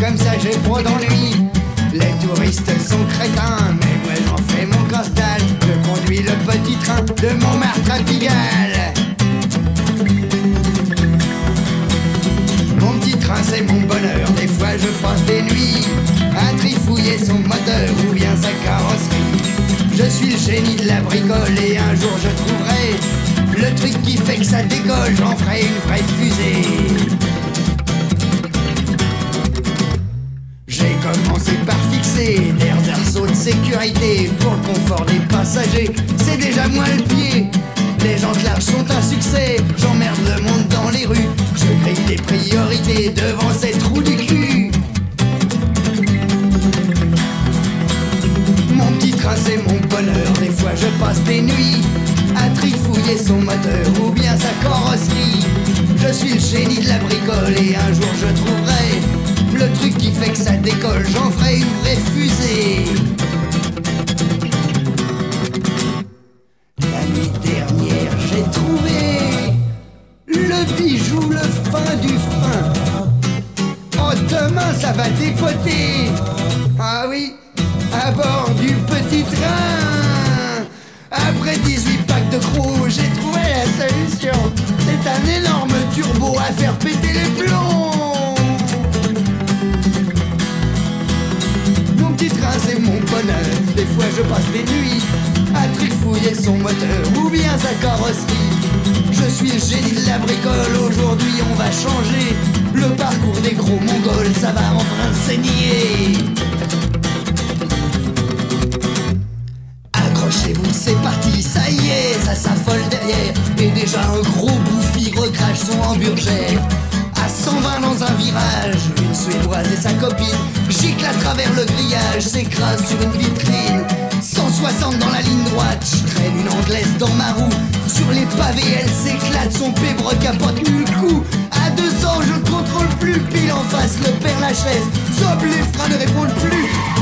comme ça j'ai pas d'ennui. Les touristes sont crétins, mais moi j'en fais mon costal. Je conduis le petit train de Montmartre à Pigalle. Mon petit train c'est mon bonheur, des fois je passe des nuits à trifouiller son moteur ou bien sa carrosserie. Je suis le génie de la bricole et un jour je trouverai le truc qui fait que ça décolle, j'en ferai une vraie fusée. J'ai commencé par fixer des arceaux de sécurité pour le confort des passagers, c'est déjà moins le pied. Les jantes larges sont un succès, j'emmerde le monde dans les rues, je grille des priorités devant ces trous du cul. Mon petit train c'est mon bonheur, des fois je passe des nuits à trifouiller son moteur ou bien sa carrosserie. Je suis le génie de la bricole et un jour je trouverai le truc qui fait que ça décolle, j'en ferai une vraie fusée. La nuit dernière j'ai trouvé le bijou, le fin du fin. Oh demain ça va dépoter. Ah oui, à bord du petit train. Après 18 packs de crocs, j'ai trouvé la solution. C'est un énorme turbo à faire péter les plombs. Mon petit train c'est mon bonheur, des fois je passe des nuits à trifouiller son moteur ou bien sa carrosserie. Je suis le génie de la bricole, aujourd'hui on va changer le parcours des gros mongols, ça va enfin saigner. Accrochez-vous, c'est parti, ça y est, ça s'affole derrière. Et déjà un gros bouffi recrache son hamburger. À 120 dans un virage, une suédoise et sa copine giclent à travers le grillage, s'écrasent sur une vitrine. 160 dans la ligne droite, je traîne une anglaise dans ma roue. Sur les pavés, elle s'éclate, son pébre capote nul coup. À 200, je ne contrôle plus, pile en face, le père Lachaise. Zop, les freins ne répondent plus.